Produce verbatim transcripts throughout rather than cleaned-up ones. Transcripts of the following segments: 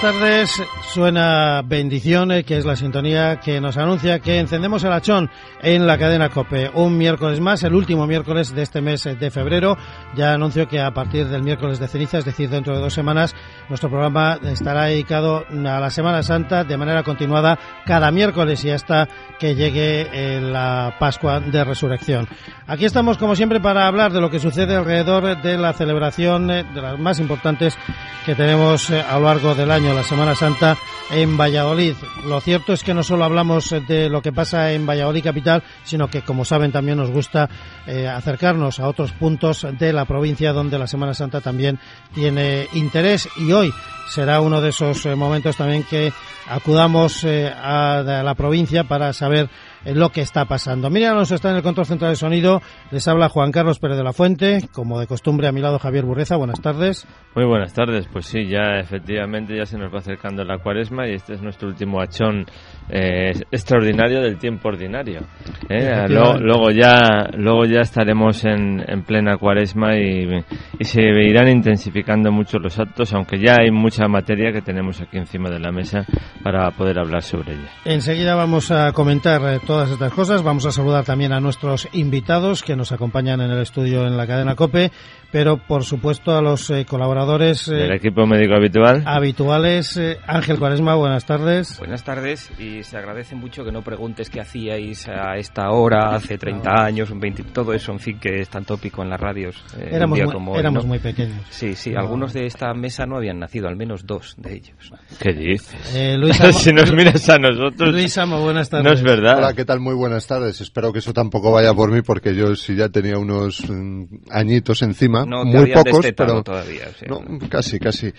tardes. Suena Bendición, que es la sintonía que nos anuncia que encendemos el hachón en la cadena COPE. Un miércoles más, el último miércoles de este mes de febrero. Ya anuncio que a partir del miércoles de ceniza, es decir, dentro de dos semanas, nuestro programa estará dedicado a la Semana Santa de manera continuada cada miércoles y hasta que llegue eh, la Pascua de Resurrección. Aquí estamos, como siempre, para hablar de lo que sucede alrededor de la celebración eh, de las más importantes que tenemos eh, a lo largo del año, la Semana Santa en Valladolid. Lo cierto es que no solo hablamos de lo que pasa en Valladolid capital, sino que, como saben, también nos gusta eh, acercarnos a otros puntos de la provincia donde la Semana Santa también tiene interés, y hoy será uno de esos eh, momentos también que acudamos eh, a, a la provincia para saber eh, lo que está pasando. Miriam Alonso está en el control central de sonido, les habla Juan Carlos Pérez de la Fuente, como de costumbre a mi lado Javier Burreza. Buenas tardes. Muy buenas tardes, pues sí, ya efectivamente ya se nos va acercando la Cuaresma y este es nuestro último hachón eh, extraordinario del tiempo ordinario. ¿eh? Luego, luego ya luego ya estaremos en, en plena Cuaresma y, y se irán intensificando mucho los actos, aunque ya hay mucha materia que tenemos aquí encima de la mesa para poder hablar sobre ella. Enseguida vamos a comentar eh, todas estas cosas. Vamos a saludar también a nuestros invitados que nos acompañan en el estudio en la cadena COPE, pero por supuesto a los eh, colaboradores eh, del equipo médico habitual habituales. eh, Ángel Cuaresma, buenas tardes. Buenas tardes, y se agradece mucho que no preguntes qué hacíais a esta hora hace treinta años, un veinte, todo eso, en fin, que es tan tópico en las radios. Eh, éramos un día muy, como hoy, éramos ¿no? muy pequeños. Sí, sí, no. Algunos de esta mesa no habían nacido, al menos dos de ellos. ¿Qué dices? Eh, Luis Amo, si nos miras a nosotros, Luis Amo, buenas tardes. No es verdad. Hola, ¿qué tal? Muy buenas tardes. Espero que eso tampoco vaya por mí, porque yo sí ya tenía unos mm, añitos encima, no, te muy pocos, pero todavía, o sea, no, casi, casi.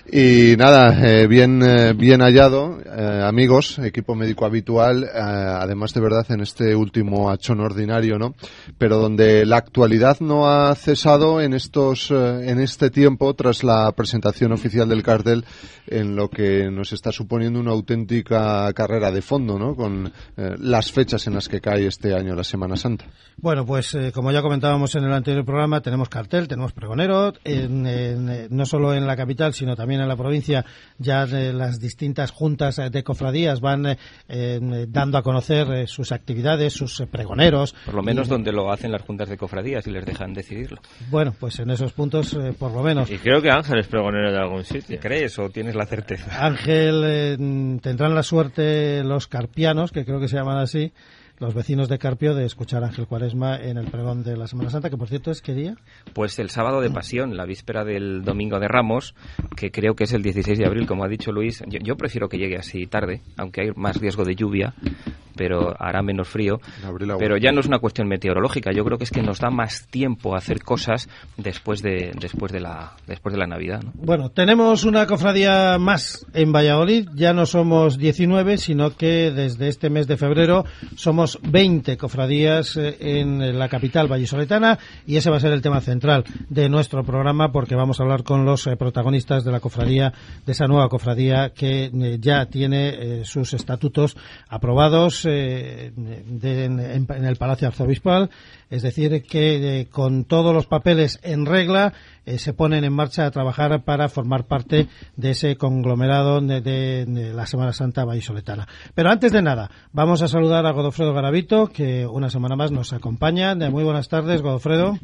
Y nada, eh, bien, eh, bien hallado, eh, amigos, equipo médico habitual, eh, además de verdad en este último hachón ordinario, ¿no? Pero donde la actualidad no ha cesado en estos, eh, en este tiempo tras la presentación oficial del cartel, en lo que nos está suponiendo una auténtica carrera de fondo, ¿no? Con eh, las fechas en las que cae este año la Semana Santa. Bueno, pues eh, como ya comentábamos en el anterior programa, tenemos cartel, tenemos pregonero, en, en, no solo en la capital, sino también en la provincia. Ya eh, las distintas juntas de cofradías van eh, eh, dando a conocer eh, sus actividades, sus eh, pregoneros. Por lo menos y, donde lo hacen las juntas de cofradías y les dejan decidirlo. Bueno, pues en esos puntos, eh, por lo menos. Y creo que Ángel es pregonero de algún sitio. ¿Crees o tienes la certeza? Ángel, eh, tendrán la suerte los carpianos, que creo que se llaman así, los vecinos de Carpio, de escuchar a Ángel Cuaresma en el pregón de la Semana Santa, que por cierto es, ¿qué día? Pues el sábado de Pasión, la víspera del Domingo de Ramos, que creo que es el dieciséis de abril, como ha dicho Luis. Yo, yo prefiero que llegue así tarde, aunque hay más riesgo de lluvia, pero hará menos frío. Pero ya no es una cuestión meteorológica, yo creo que es que nos da más tiempo a hacer cosas después de después de la después de la Navidad, ¿no? Bueno, tenemos una cofradía más en Valladolid, ya no somos diecinueve, sino que desde este mes de febrero somos veinte cofradías en la capital vallisoletana, y ese va a ser el tema central de nuestro programa, porque vamos a hablar con los protagonistas de la cofradía, de esa nueva cofradía que ya tiene sus estatutos aprobados eh, de, en, en el Palacio Arzobispal, es decir, que eh, con todos los papeles en regla eh, se ponen en marcha a trabajar para formar parte de ese conglomerado de, de, de la Semana Santa vallisoletana. Pero antes de nada, vamos a saludar a Godofredo Garavito, que una semana más nos acompaña. Muy buenas tardes, Godofredo.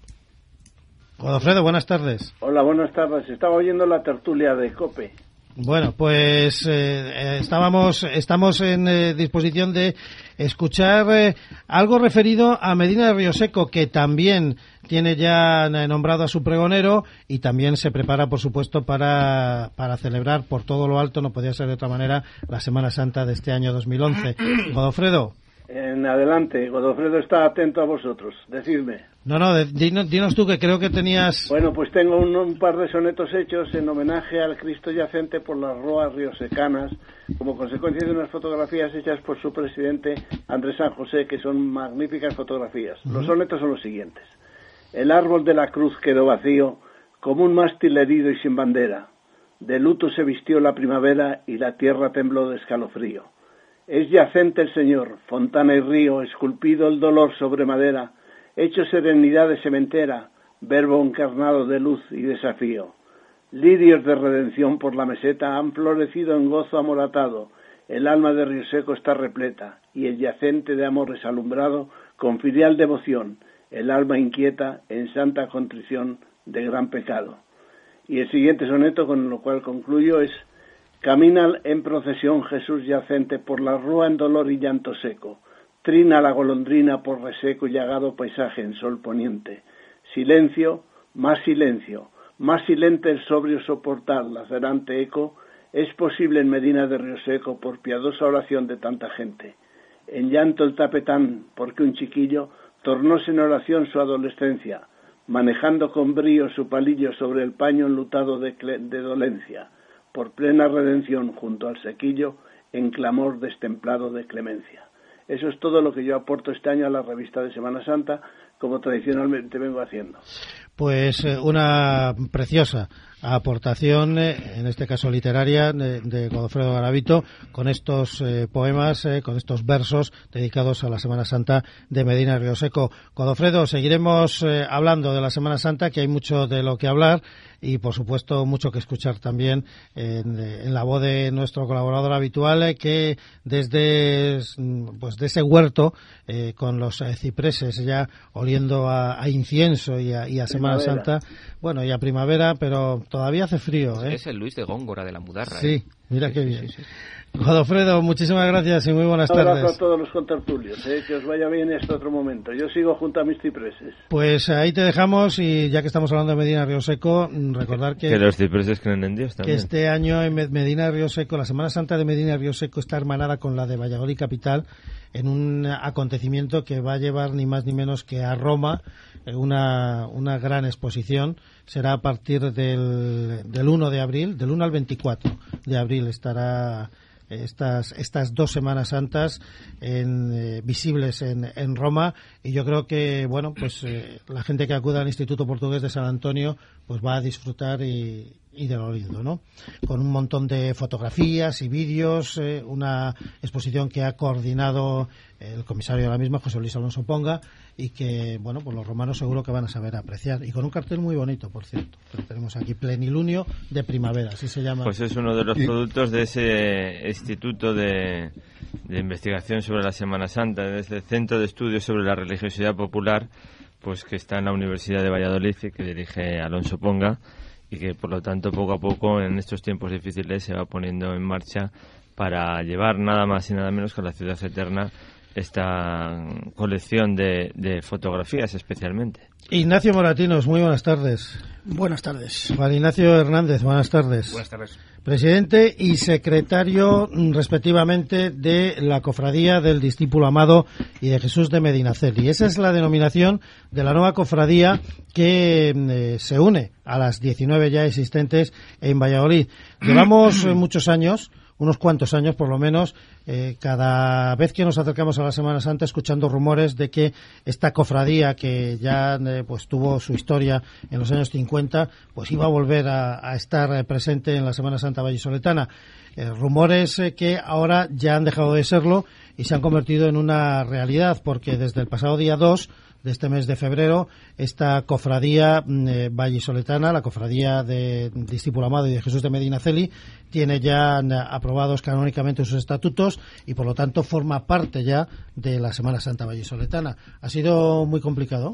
Godofredo, buenas tardes. Hola, buenas tardes. Estaba oyendo la tertulia de COPE. Bueno, pues eh, estábamos, estamos en eh, disposición de escuchar eh, algo referido a Medina de Rioseco, que también tiene ya nombrado a su pregonero y también se prepara, por supuesto, para, para celebrar por todo lo alto, no podía ser de otra manera, la Semana Santa de este año dos mil once. Godofredo. En adelante, Godofredo está atento a vosotros. Decidme. No, no, de, dinos, dinos tú, que creo que tenías... Bueno, pues tengo un, un par de sonetos hechos en homenaje al Cristo yacente por las roas riosecanas, como consecuencia de unas fotografías hechas por su presidente Andrés San José, que son magníficas fotografías. Uh-huh. Los sonetos son los siguientes. El árbol de la cruz quedó vacío, como un mástil herido y sin bandera. De luto se vistió la primavera y la tierra tembló de escalofrío. Es yacente el Señor, fontana y río, esculpido el dolor sobre madera, hecho serenidad de sementera, verbo encarnado de luz y desafío. Lirios de redención por la meseta han florecido en gozo amoratado, el alma de Río Seco está repleta, y el yacente de amores alumbrado con filial devoción, el alma inquieta en santa contrición de gran pecado. Y el siguiente soneto, con lo cual concluyo, es: camina en procesión Jesús yacente por la rúa en dolor y llanto seco, trina la golondrina por reseco y llagado paisaje en sol poniente. Silencio, más silencio, más silente el sobrio soportar lacerante eco, es posible en Medina de Río Seco por piadosa oración de tanta gente. En llanto el tapetán, porque un chiquillo tornóse en oración su adolescencia, manejando con brío su palillo sobre el paño enlutado de, de dolencia, por plena redención junto al sequillo, en clamor destemplado de clemencia. Eso es todo lo que yo aporto este año a la revista de Semana Santa, como tradicionalmente vengo haciendo. Pues eh, una preciosa aportación, eh, en este caso literaria, de, de Godofredo Garavito, con estos eh, poemas, eh, con estos versos dedicados a la Semana Santa de Medina Río Seco. Godofredo, seguiremos eh, hablando de la Semana Santa, que hay mucho de lo que hablar y, por supuesto, mucho que escuchar también en, en la voz de nuestro colaborador habitual, eh, que desde pues de ese huerto, eh, con los eh, cipreses ya oliendo a, a incienso y a, y a Semana Santa, bueno, y a primavera, pero todavía hace frío, ¿eh? Es el Luis de Góngora de la Mudarra. Sí, ¿eh? mira sí, qué sí, bien. Sí, sí. Godofredo, muchísimas gracias y muy buenas tardes. Un abrazo a todos los contertulios, ¿eh? Que os vaya bien este otro momento. Yo sigo junto a mis cipreses. Pues ahí te dejamos, y ya que estamos hablando de Medina Río Seco, recordar que, que los cipreses creen en Dios también. Que este año en Medina Río Seco, la Semana Santa de Medina Río Seco está hermanada con la de Valladolid capital, en un acontecimiento que va a llevar ni más ni menos que a Roma una, una gran exposición. Será a partir del, del uno de abril, del uno al veinticuatro de abril estará estas estas dos Semanas Santas en, eh, visibles en, en Roma, y yo creo que bueno pues eh, la gente que acuda al Instituto Portugués de San Antonio pues va a disfrutar y, y de lo lindo, ¿no? Con un montón de fotografías y vídeos, eh, una exposición que ha coordinado el comisario de la misma, José Luis Alonso Ponga, y que, bueno, pues los romanos seguro que van a saber apreciar, y con un cartel muy bonito, por cierto. Pero tenemos aquí Plenilunio de Primavera, así se llama. Pues es uno de los y... productos de ese Instituto de, de Investigación sobre la Semana Santa, de ese Centro de Estudios sobre la Religiosidad Popular, pues que está en la Universidad de Valladolid y que dirige Alonso Ponga, y que por lo tanto poco a poco en estos tiempos difíciles se va poniendo en marcha para llevar nada más y nada menos que a la Ciudad Eterna esta colección de, de fotografías especialmente. Ignacio Moratinos, muy buenas tardes. Buenas tardes. Juan Ignacio Hernández, buenas tardes. Buenas tardes. Presidente y secretario respectivamente de la Cofradía del Discípulo Amado y de Jesús de Medinaceli. Esa es la denominación de la nueva cofradía que eh, se une a las diecinueve ya existentes en Valladolid. Llevamos eh, muchos años, unos cuantos años por lo menos, eh, cada vez que nos acercamos a la Semana Santa escuchando rumores de que esta cofradía, que ya eh, pues tuvo su historia en los años cincuenta, pues iba a volver a, a estar eh, presente en la Semana Santa vallisoletana. Eh, rumores eh, que ahora ya han dejado de serlo y se han convertido en una realidad, porque desde el pasado día dos de este mes de febrero, esta cofradía eh, vallisoletana, la cofradía de Discípulo Amado y de Jesús de Medinaceli, tiene ya eh, aprobados canónicamente sus estatutos y por lo tanto forma parte ya de la Semana Santa vallisoletana. ¿Ha sido muy complicado?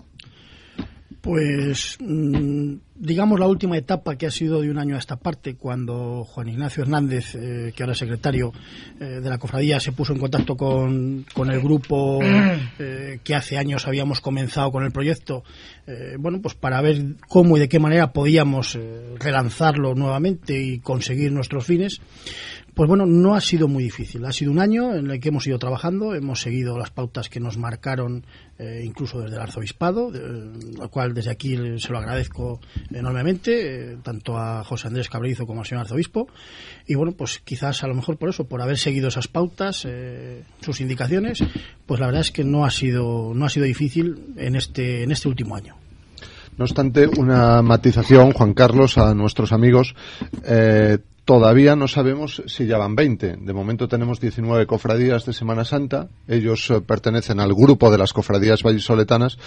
Pues digamos la última etapa, que ha sido de un año a esta parte, cuando Juan Ignacio Hernández, eh, que ahora es secretario eh, de la cofradía, se puso en contacto con, con el grupo eh, que hace años habíamos comenzado con el proyecto, eh, bueno, pues para ver cómo y de qué manera podíamos eh, relanzarlo nuevamente y conseguir nuestros fines. Pues bueno, no ha sido muy difícil. Ha sido un año en el que hemos ido trabajando, hemos seguido las pautas que nos marcaron eh, incluso desde el arzobispado, eh, lo cual desde aquí se lo agradezco enormemente, eh, tanto a José Andrés Cabrerizo como al señor arzobispo. Y bueno, pues quizás a lo mejor por eso, por haber seguido esas pautas, eh, sus indicaciones, pues la verdad es que no ha sido no ha sido difícil en este en este último año. No obstante, una matización, Juan Carlos, a nuestros amigos. Eh, todavía no sabemos si ya van veinte. De momento tenemos diecinueve cofradías de Semana Santa. Ellos eh, pertenecen al grupo de las cofradías vallisoletanas,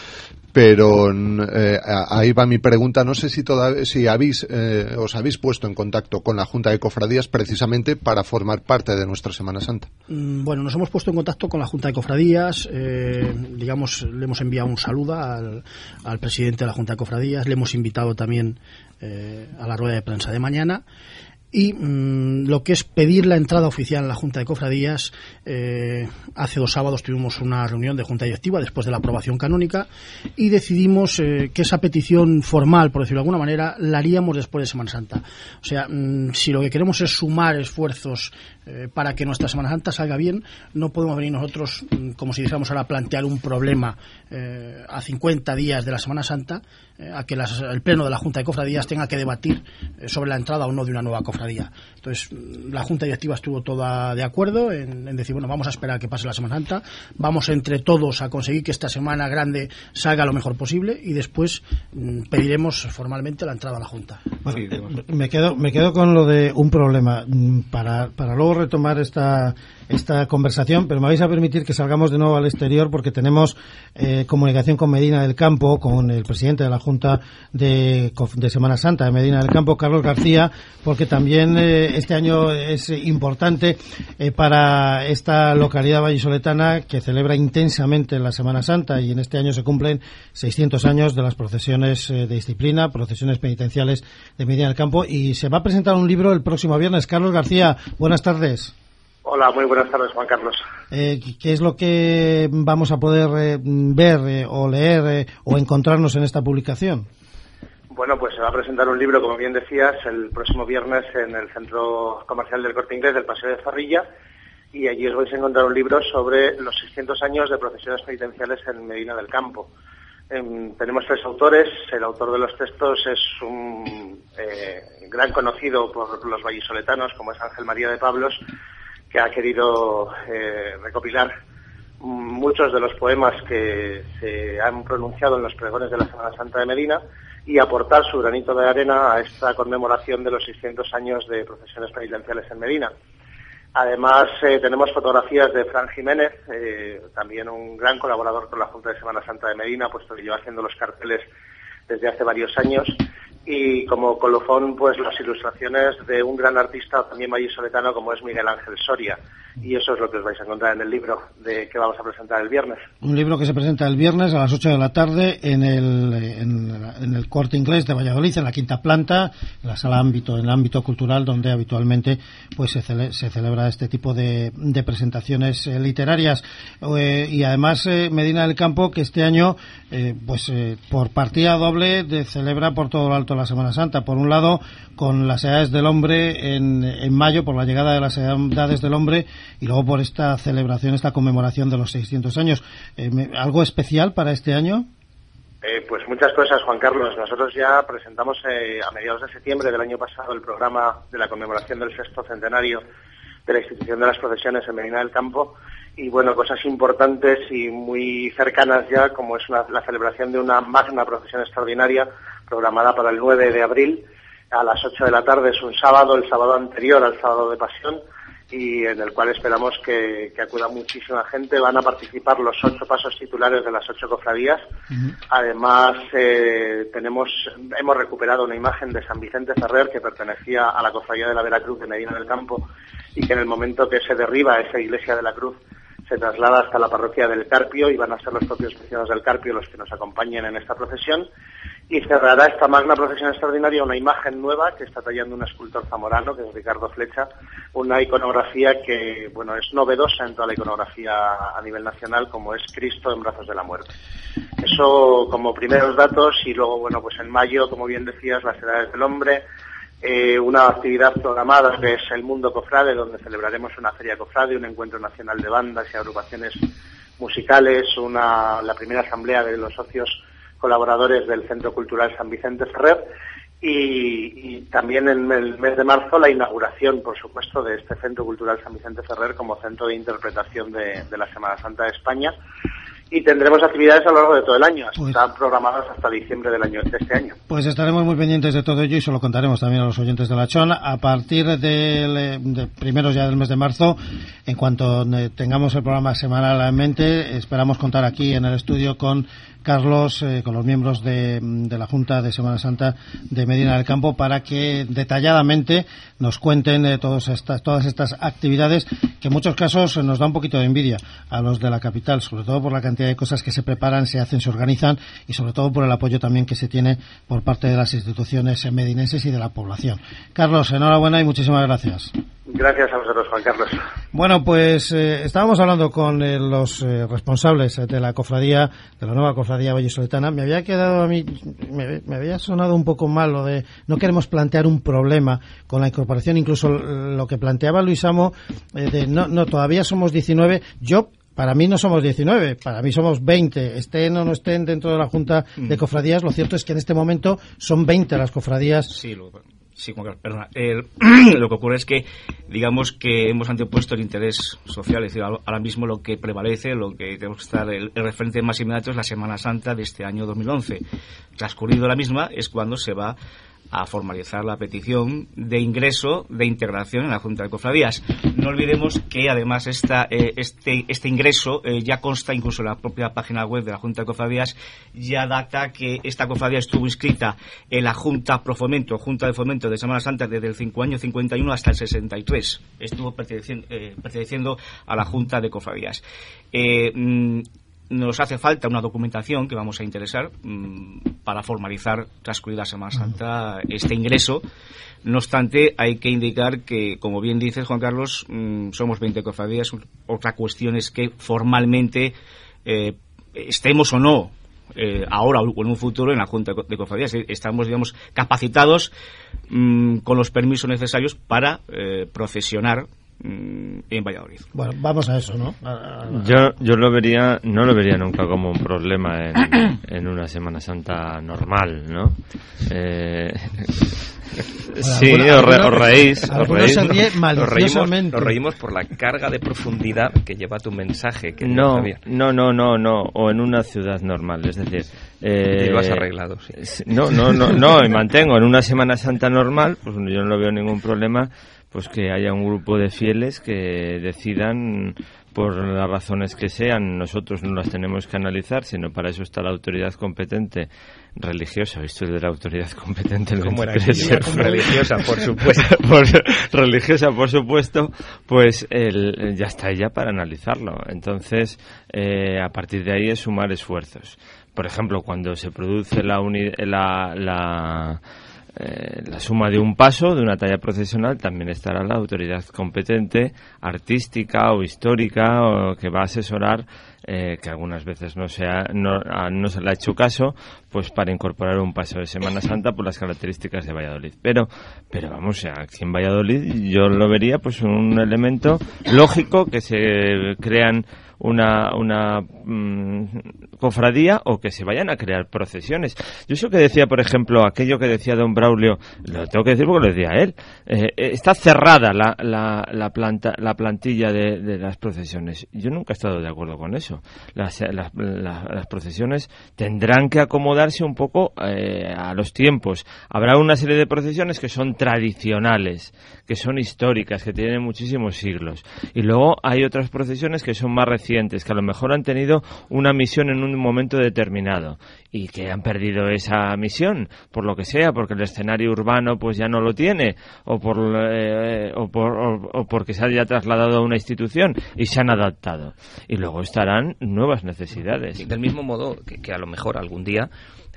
pero eh, ahí va mi pregunta. No sé si todavía, si habéis, eh, os habéis puesto en contacto con la Junta de Cofradías precisamente para formar parte de nuestra Semana Santa. Bueno, nos hemos puesto en contacto con la Junta de Cofradías, eh, digamos, le hemos enviado un saludo al, al presidente de la Junta de Cofradías, le hemos invitado también eh, a la rueda de prensa de mañana. Y mmm, lo que es pedir la entrada oficial a la Junta de Cofradías, eh, hace dos sábados tuvimos una reunión de Junta Directiva después de la aprobación canónica y decidimos eh, que esa petición formal, por decirlo de alguna manera, la haríamos después de Semana Santa. O sea, mmm, si lo que queremos es sumar esfuerzos eh, para que nuestra Semana Santa salga bien, no podemos venir nosotros, mmm, como si dijéramos ahora, plantear un problema eh, a cincuenta días de la Semana Santa, eh, a que las, el Pleno de la Junta de Cofradías tenga que debatir eh, sobre la entrada o no de una nueva cofradía. Entonces, la Junta Directiva estuvo toda de acuerdo en, en decir, bueno, vamos a esperar a que pase la Semana Santa, vamos entre todos a conseguir que esta Semana Grande salga lo mejor posible y después mmm, pediremos formalmente la entrada a la Junta. Bueno, eh, me quedo me quedo con lo de un problema para, para luego retomar esta esta conversación, pero me vais a permitir que salgamos de nuevo al exterior porque tenemos eh, comunicación con Medina del Campo, con el presidente de la Junta de, de Semana Santa de Medina del Campo, Carlos García, porque también eh, este año es importante eh, para esta localidad vallisoletana que celebra intensamente la Semana Santa, y en este año se cumplen seiscientos años de las procesiones eh, de disciplina, procesiones penitenciales de Medina del Campo, y se va a presentar un libro el próximo viernes. Carlos García, buenas tardes. Hola, muy buenas tardes, Juan Carlos. Eh, ¿Qué es lo que vamos a poder eh, ver eh, o leer eh, o encontrarnos en esta publicación? Bueno, pues se va a presentar un libro, como bien decías, el próximo viernes en el Centro Comercial del Corte Inglés del Paseo de Zorrilla, y allí os vais a encontrar un libro sobre los seiscientos años de procesiones penitenciales en Medina del Campo. Eh, tenemos tres autores. El autor de los textos es un eh, gran conocido por los vallisoletanos, como es Ángel María de Pablos, que ha querido eh, recopilar muchos de los poemas que se han pronunciado en los pregones de la Semana Santa de Medina y aportar su granito de arena a esta conmemoración de los seiscientos años de procesiones penitenciales en Medina. Además, eh, tenemos fotografías de Fran Jiménez, eh, también un gran colaborador con la Junta de Semana Santa de Medina, puesto que lleva haciendo los carteles desde hace varios años. Y como colofón, pues las ilustraciones de un gran artista también vallisoletano como es Miguel Ángel Soria. Y eso es lo que os vais a encontrar en el libro de que vamos a presentar el viernes. Un libro que se presenta el viernes a las ocho de la tarde en el, en, en el Corte Inglés de Valladolid, en la quinta planta, en la sala ámbito, en el ámbito cultural, donde habitualmente pues se, cele, se celebra este tipo de, de presentaciones eh, literarias. Eh, y además eh, Medina del Campo, que este año eh, pues eh, por partida doble de, celebra por todo lo alto la Semana Santa. Por un lado, con las Edades del Hombre en, en mayo, por la llegada de las Edades del Hombre, y luego por esta celebración, esta conmemoración de los seiscientos años. Eh, me, ¿Algo especial para este año? Eh, pues muchas cosas, Juan Carlos. Nosotros ya presentamos eh, a mediados de septiembre del año pasado el programa de la conmemoración del sexto centenario de la institución de las procesiones en Medina del Campo, y bueno, cosas importantes y muy cercanas ya, como es una, la celebración de una magna procesión extraordinaria programada para el nueve de abril a las ocho de la tarde. Es un sábado, el sábado anterior al sábado de Pasión, y en el cual esperamos que, que acuda muchísima gente. Van a participar los ocho pasos titulares de las ocho cofradías. Uh-huh. Además, eh, tenemos hemos recuperado una imagen de San Vicente Ferrer que pertenecía a la cofradía de la Veracruz de Medina del Campo, y que en el momento que se derriba esa iglesia de la Cruz se traslada hasta la parroquia del Carpio, y van a ser los propios vecinos del Carpio los que nos acompañen en esta procesión. Y cerrará esta magna procesión extraordinaria una imagen nueva que está tallando un escultor zamorano, que es Ricardo Flecha, una iconografía que, bueno, es novedosa en toda la iconografía a nivel nacional, como es Cristo en brazos de la muerte. Eso como primeros datos. Y luego, bueno, pues en mayo, como bien decías, las Edades del Hombre, eh, una actividad programada que es el Mundo Cofrade, donde celebraremos una feria cofrade, un encuentro nacional de bandas y agrupaciones musicales, una la primera asamblea de los socios colaboradores del Centro Cultural San Vicente Ferrer, y, y también en el mes de marzo la inauguración, por supuesto, de este Centro Cultural San Vicente Ferrer como centro de interpretación de, de la Semana Santa de España. y tendremos actividades a lo largo de todo el año. Pues, Están programadas hasta diciembre del año de este año. Pues estaremos muy pendientes de todo ello y se lo contaremos también a los oyentes de La Chón a partir del de primeros ya del mes de marzo. En cuanto tengamos el programa semanalmente, esperamos contar aquí en el estudio con Carlos, eh, con los miembros de, de la Junta de Semana Santa de Medina del Campo, para que detalladamente nos cuenten eh, todas estas todas estas actividades que en muchos casos nos da un poquito de envidia a los de la capital, sobre todo por la cantidad de cosas que se preparan, se hacen, se organizan y sobre todo por el apoyo también que se tiene por parte de las instituciones medinenses y de la población. Carlos, enhorabuena y muchísimas gracias. Gracias a vosotros, Juan Carlos. Bueno, pues eh, estábamos hablando con eh, los eh, responsables eh, de la cofradía, de la nueva cofradía vallisoletana. Me había quedado a mí, me, me había sonado un poco mal lo de no queremos plantear un problema con la incorporación, incluso lo que planteaba Luis Amo, eh, de no, no, todavía somos diecinueve. Yo Para mí no somos diecinueve, para mí somos veinte. Estén o no estén dentro de la Junta de Cofradías, lo cierto es que en este momento son veinte las cofradías. Sí, lo, sí perdona. El, lo que ocurre es que, digamos que hemos antepuesto el interés social, es decir, ahora mismo lo que prevalece, lo que tenemos que estar, el, el referente más inmediato es la Semana Santa de este año dos mil once. Transcurrido la misma es cuando se va a formalizar la petición de ingreso, de integración en la Junta de Cofradías. No olvidemos que además esta, eh, este, este ingreso eh, ya consta incluso en la propia página web de la Junta de Cofradías, ya data que esta cofradía estuvo inscrita en la Junta Pro Fomento, Junta de Fomento de Semana Santa desde el cinco año cincuenta y uno hasta el sesenta y tres. Estuvo perteneciendo, eh, perteneciendo a la Junta de Cofradías. Eh, mm, Nos hace falta una documentación que vamos a interesar mmm, para formalizar, transcurrida Semana Santa, este ingreso. No obstante, hay que indicar que, como bien dices, Juan Carlos, mmm, somos veinte cofradías. Otra cuestión es que formalmente eh, estemos o no eh, ahora o en un futuro en la Junta de Cofradías. Estamos, digamos, capacitados mmm, con los permisos necesarios para eh, procesionar en Valladolid. Bueno, vamos a eso, ¿no? Yo yo lo vería, no lo vería nunca como un problema en, en una Semana Santa normal, ¿no? Eh, sí, alguna, os, re, os reís, os reís. Nos reímos, nos reímos por la carga de profundidad que lleva tu mensaje. Que no, no, no, no, no, o en una ciudad normal, es decir... Eh, y lo has arreglado, sí. No, no, no, no, y mantengo, en una Semana Santa normal, pues yo no veo ningún problema, pues que haya un grupo de fieles que decidan, por las razones que sean, nosotros no las tenemos que analizar, sino para eso está la autoridad competente religiosa. Esto de la autoridad competente ¿Cómo era religiosa, por supuesto. por, religiosa, por supuesto, pues el, ya está ella para analizarlo. Entonces, eh, a partir de ahí es sumar esfuerzos. Por ejemplo, cuando se produce la uni, la, la Eh, la suma de un paso, de una talla procesional, también estará la autoridad competente, artística o histórica, o que va a asesorar, eh, que algunas veces no se, ha, no, a, no se le ha hecho caso, pues para incorporar un paso de Semana Santa por las características de Valladolid. Pero, pero vamos, aquí en Valladolid yo lo vería pues un elemento lógico, que se crean una una mmm, cofradía o que se vayan a crear procesiones. Yo eso que decía, por ejemplo, aquello que decía don Braulio, lo tengo que decir porque lo decía él, eh, está cerrada la la, la planta la plantilla de, de las procesiones. Yo nunca he estado de acuerdo con eso. Las, las, las, las procesiones tendrán que acomodarse un poco eh, a los tiempos. Habrá una serie de procesiones que son tradicionales, que son históricas, que tienen muchísimos siglos. Y luego hay otras procesiones que son más recientes, que a lo mejor han tenido una misión en un momento determinado y que han perdido esa misión, por lo que sea, porque el escenario urbano pues ya no lo tiene, o por eh, o, por, o, o porque se haya trasladado a una institución y se han adaptado. Y luego estarán nuevas necesidades. Y del mismo modo que, que a lo mejor algún día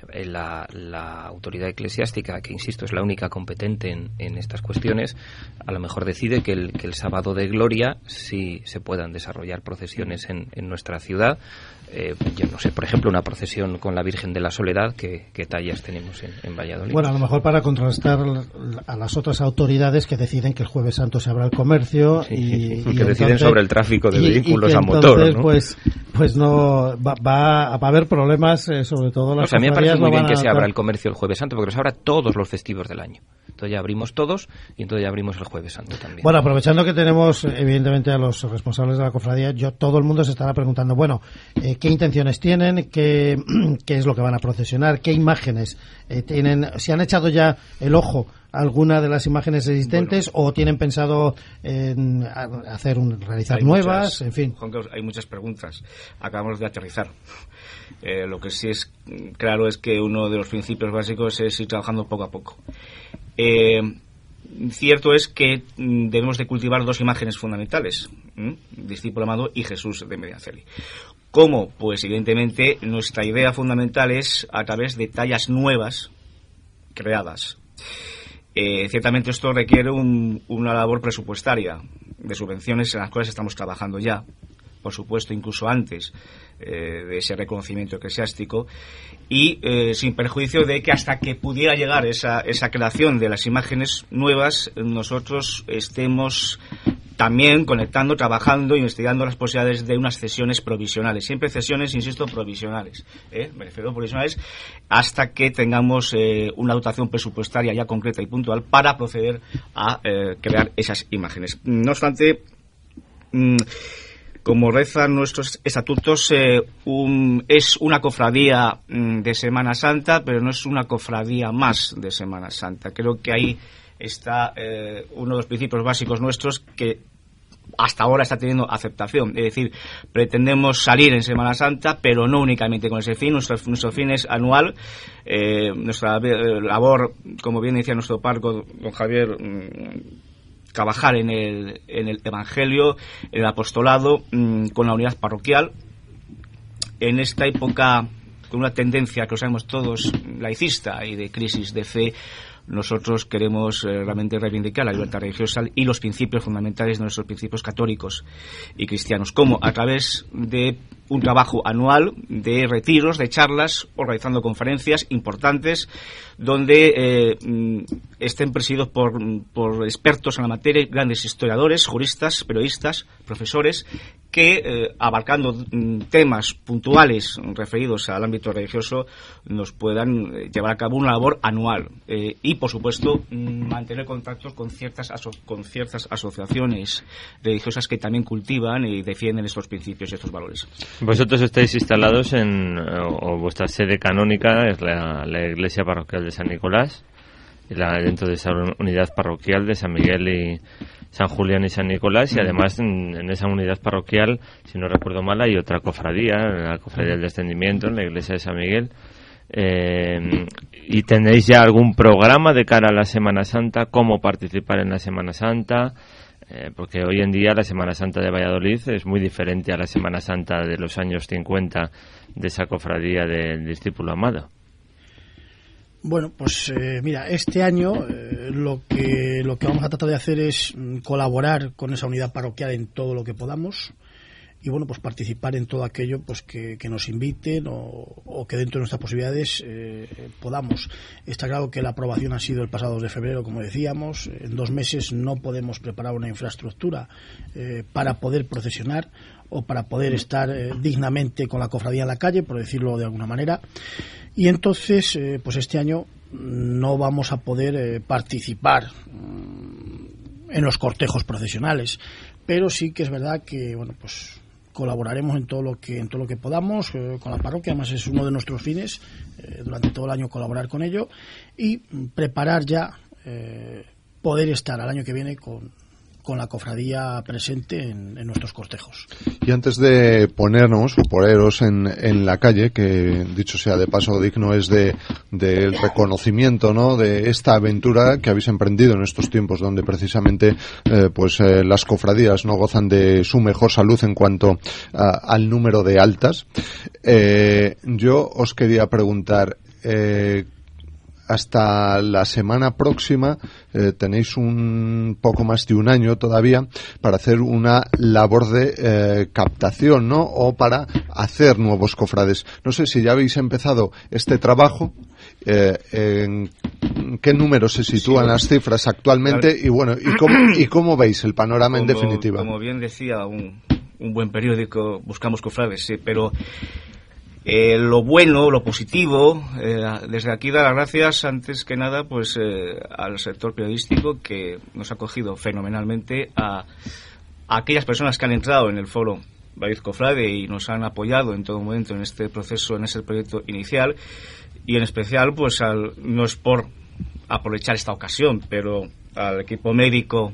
La, la autoridad eclesiástica, que insisto es la única competente en, en estas cuestiones, a lo mejor decide que el, que el sábado de Gloria sí se puedan desarrollar procesiones en, en nuestra ciudad. Eh, yo no sé, por ejemplo, una procesión con la Virgen de la Soledad, ¿qué, qué tallas tenemos en, en Valladolid? Bueno, a lo mejor para contrastar a las otras autoridades que deciden que el Jueves Santo se abra el comercio sí, y, que y deciden entonces, sobre el tráfico de y, vehículos y a entonces, motor, ¿no? Pues, pues no va, va, va a haber problemas, eh, sobre todo las o sea, a mí me parece muy bien que se abra el comercio el Jueves Santo, porque se abra todos los festivos del año. Entonces ya abrimos todos y entonces ya abrimos el Jueves Santo también. Bueno, aprovechando que tenemos evidentemente a los responsables de la cofradía, yo todo el mundo se estará preguntando, bueno, eh, ¿qué intenciones tienen? ¿Qué, qué es lo que van a procesionar? ¿Qué imágenes eh, tienen? ¿Si han echado ya el ojo a alguna de las imágenes existentes bueno, o tienen pensado en hacer un, realizar hay nuevas? Muchas, en fin. Juan Carlos, hay muchas preguntas. Acabamos de aterrizar. Eh, lo que sí es claro es que uno de los principios básicos es ir trabajando poco a poco. Eh, cierto es que mm, debemos de cultivar dos imágenes fundamentales, ¿m? Discípulo amado y Jesús de Medinaceli. ¿Cómo? Pues evidentemente nuestra idea fundamental es a través de tallas nuevas creadas. Eh, ciertamente esto requiere un, una labor presupuestaria de subvenciones en las cuales estamos trabajando ya, por supuesto incluso antes eh, de ese reconocimiento eclesiástico, y eh, sin perjuicio de que hasta que pudiera llegar esa, esa creación de las imágenes nuevas, nosotros estemos también conectando, trabajando, investigando las posibilidades de unas cesiones provisionales. Siempre cesiones, insisto, provisionales. ¿eh? Me refiero a provisionales hasta que tengamos eh, una dotación presupuestaria ya concreta y puntual para proceder a eh, crear esas imágenes. No obstante, mmm, como rezan nuestros estatutos, eh, un, es una cofradía mmm, de Semana Santa, pero no es una cofradía más de Semana Santa. Creo que ahí está eh, uno de los principios básicos nuestros que hasta ahora está teniendo aceptación. Es decir, pretendemos salir en Semana Santa, pero no únicamente con ese fin. Nuestro, nuestro fin es anual. Eh, nuestra eh, labor, como bien decía nuestro párroco, don Javier, mmm, trabajar en el, en el Evangelio, en el apostolado, mmm, con la unidad parroquial. En esta época, con una tendencia que lo sabemos todos, laicista y de crisis de fe, nosotros queremos eh, realmente reivindicar la libertad religiosa y los principios fundamentales de nuestros principios católicos y cristianos, como a través de un trabajo anual de retiros, de charlas, organizando conferencias importantes donde eh, estén presididos por, por expertos en la materia, grandes historiadores, juristas, periodistas, profesores, que eh, abarcando temas puntuales referidos al ámbito religioso nos puedan eh, llevar a cabo una labor anual eh, y por supuesto mantener contactos con ciertas aso con ciertas asociaciones religiosas que también cultivan y defienden estos principios y estos valores. Vosotros estáis instalados en, o, o vuestra sede canónica es la, la Iglesia Parroquial de San Nicolás, y la, dentro de esa unidad parroquial de San Miguel y San Julián y San Nicolás, y además en, en esa unidad parroquial, si no recuerdo mal, hay otra cofradía, la Cofradía del Descendimiento, en la iglesia de San Miguel. Eh, ¿Y tenéis ya algún programa de cara a la Semana Santa? ¿Cómo participar en la Semana Santa? Eh, porque hoy en día la Semana Santa de Valladolid es muy diferente a la Semana Santa de los años cincuenta de esa cofradía del Discípulo Amado. Bueno, pues eh, mira, este año eh, lo que lo que vamos a tratar de hacer es mm, colaborar con esa unidad parroquial en todo lo que podamos y bueno, pues participar en todo aquello pues que, que nos inviten o, o que dentro de nuestras posibilidades eh, podamos. Está claro que la aprobación ha sido el pasado dos de febrero, como decíamos. En dos meses no podemos preparar una infraestructura eh, para poder procesionar o para poder estar eh, dignamente con la cofradía en la calle, por decirlo de alguna manera. Y entonces, eh, pues este año no vamos a poder eh, participar mm, en los cortejos procesionales, pero sí que es verdad que, bueno, pues colaboraremos en todo lo que en todo lo que podamos eh, con la parroquia. Además es uno de nuestros fines eh, durante todo el año colaborar con ello y mm, preparar ya eh, poder estar al año que viene con con la cofradía presente en, en nuestros cortejos. Y antes de ponernos o poneros en, en la calle, que dicho sea de paso digno es de del reconocimiento, ¿no?, de esta aventura que habéis emprendido en estos tiempos donde precisamente eh, pues eh, las cofradías no gozan de su mejor salud en cuanto a, al número de altas, eh, yo os quería preguntar, eh, hasta la semana próxima eh, tenéis un poco más de un año todavía para hacer una labor de eh, captación, ¿no?, o para hacer nuevos cofrades. No sé si ya habéis empezado este trabajo, eh, en qué números se sitúan sí, las cifras actualmente claro. y bueno, y cómo, y cómo veis el panorama como, en definitiva. Como bien decía un, un buen periódico, buscamos cofrades, sí, pero Eh, lo bueno, lo positivo, eh, desde aquí dar las gracias antes que nada pues eh, al sector periodístico que nos ha acogido fenomenalmente, a, a aquellas personas que han entrado en el foro Valladolid Cofrade y nos han apoyado en todo momento en este proceso, en ese proyecto inicial, y en especial pues al, no es por aprovechar esta ocasión, pero al equipo médico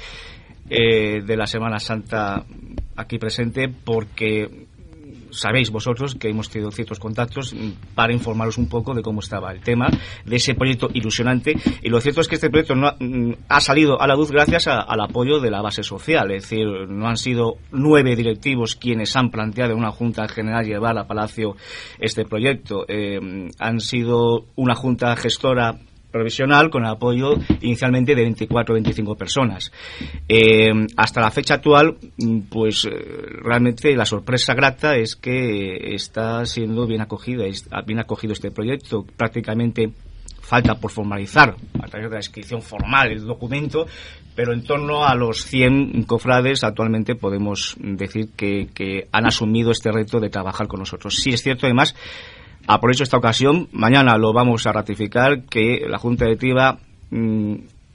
eh, de la Semana Santa aquí presente, porque sabéis vosotros que hemos tenido ciertos contactos para informaros un poco de cómo estaba el tema de ese proyecto ilusionante, y lo cierto es que este proyecto no ha, ha salido a la luz gracias a, al apoyo de la base social. Es decir, no han sido nueve directivos quienes han planteado en una junta general llevar a Palacio este proyecto, eh, han sido una junta gestora provisional con el apoyo inicialmente de veinticuatro o veinticinco personas. Eh, hasta la fecha actual, pues eh, realmente la sorpresa grata es que está siendo bien acogida, bien acogido este proyecto. Prácticamente falta por formalizar a través de la inscripción formal el documento, pero en torno a los cien cofrades actualmente podemos decir que, que han asumido este reto de trabajar con nosotros. Sí es cierto, además, aprovecho esta ocasión, mañana lo vamos a ratificar, que la Junta Directiva mmm,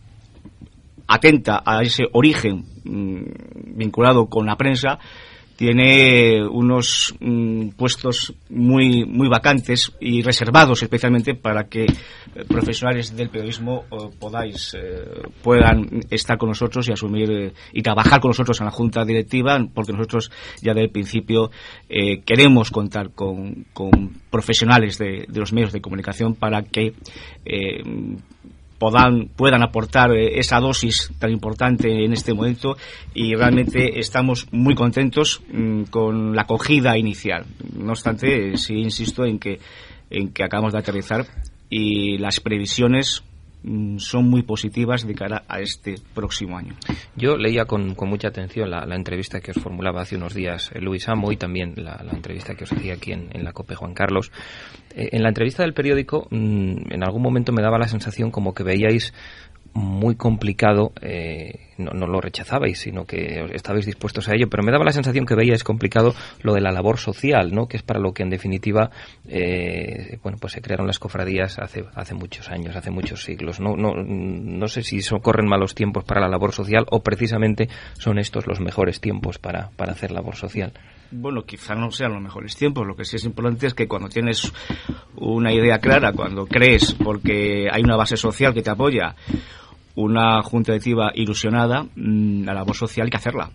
atenta a ese origen mmm, vinculado con la prensa, tiene unos mmm, puestos muy muy vacantes y reservados especialmente para que eh, profesionales del periodismo eh, podáis eh, puedan estar con nosotros y asumir eh, y trabajar con nosotros en la Junta Directiva, porque nosotros ya desde el principio eh, queremos contar con, con profesionales de, de los medios de comunicación para que eh, Puedan, puedan aportar eh, esa dosis tan importante en este momento, y realmente estamos muy contentos mmm, con la acogida inicial. No obstante, eh, sí insisto en que, en que acabamos de aterrizar y las previsiones mmm, son muy positivas de cara a este próximo año. Yo leía con, con mucha atención la, la entrevista que os formulaba hace unos días eh, Luis Amo, y también la, la entrevista que os hacía aquí en, en la COPE Juan Carlos. Eh, en la entrevista del periódico, mmm, en algún momento me daba la sensación como que veíais muy complicado, eh, no, no lo rechazabais, sino que estabais dispuestos a ello, pero me daba la sensación que veíais complicado lo de la labor social, ¿no? Que es para lo que en definitiva eh, bueno, pues se crearon las cofradías hace hace muchos años, hace muchos siglos. No no no sé si so, corren malos tiempos para la labor social, o precisamente son estos los mejores tiempos para para hacer labor social. Bueno, quizá no sean los mejores tiempos. Lo que sí es importante es que cuando tienes una idea clara, cuando crees, porque hay una base social que te apoya, una junta directiva ilusionada, la labor social hay que hacerla.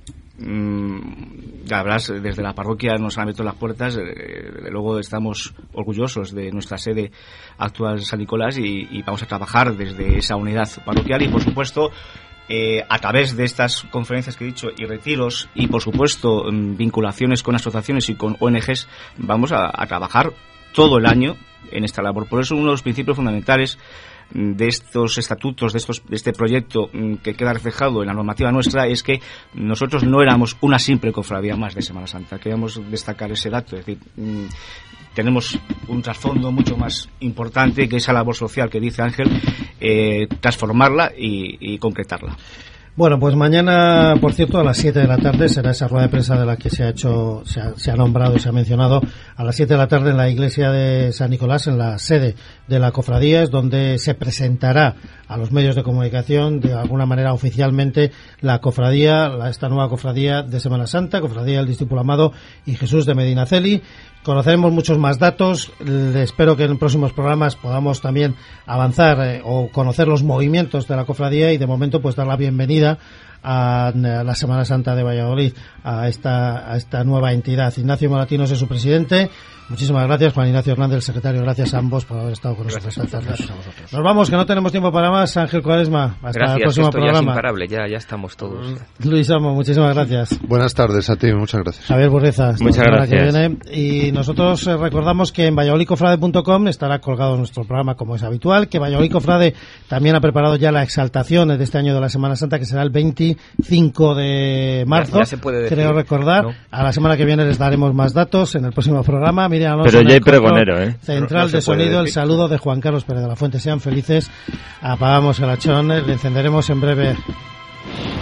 Ya verás, desde la parroquia nos han abierto las puertas, desde luego estamos orgullosos de nuestra sede actual San Nicolás, y, y vamos a trabajar desde esa unidad parroquial, y por supuesto Eh, a través de estas conferencias que he dicho y retiros, y por supuesto vinculaciones con asociaciones y con O N Ges, vamos a, a trabajar todo el año en esta labor. Por eso uno de los principios fundamentales de estos estatutos, de estos de este proyecto que queda reflejado en la normativa nuestra, es que nosotros no éramos una simple cofradía más de Semana Santa. Queríamos destacar ese dato, es decir, tenemos un trasfondo mucho más importante, que esa labor social que dice Ángel, eh, transformarla y, y concretarla. Bueno, pues mañana, por cierto, a las siete de la tarde será esa rueda de prensa de la que se ha hecho, se ha, se ha nombrado, se ha mencionado, a las siete de la tarde en la iglesia de San Nicolás, en la sede de la cofradía, es donde se presentará a los medios de comunicación, de alguna manera oficialmente, la cofradía, la, esta nueva cofradía de Semana Santa, Cofradía del Discípulo Amado y Jesús de Medinaceli. Conoceremos muchos más datos. Espero que en próximos programas podamos también avanzar eh, o conocer los movimientos de la cofradía, y de momento pues dar la bienvenida a la Semana Santa de Valladolid, a esta a esta nueva entidad. Ignacio Moratinos es su presidente. Muchísimas gracias, Juan Ignacio Hernández, el secretario. Gracias a ambos por haber estado con nosotros. Gracias, gracias a vosotros. Nos vamos, que no tenemos tiempo para más. Ángel Cuaresma, hasta gracias, el próximo esto programa. Ya es imparable, ya, ya estamos todos. Luis Amo, muchísimas gracias. Buenas tardes a ti, muchas gracias. Javier Burreza, muchas gracias. Que viene. Y nosotros eh, recordamos que en valladolid cofrade punto com estará colgado nuestro programa, como es habitual, que Valladolid Cofrade también ha preparado ya la exaltación de este año de la Semana Santa, que será el veinticinco de marzo. Ya, ya se puede decir, creo recordar. ¿No? A la semana que viene les daremos más datos en el próximo programa. Miriam Alonso, pero ya hay pregonero, ¿eh? Central no, no de sonido, el saludo de Juan Carlos Pérez de la Fuente. Sean felices. Apagamos el hachón, le encenderemos en breve.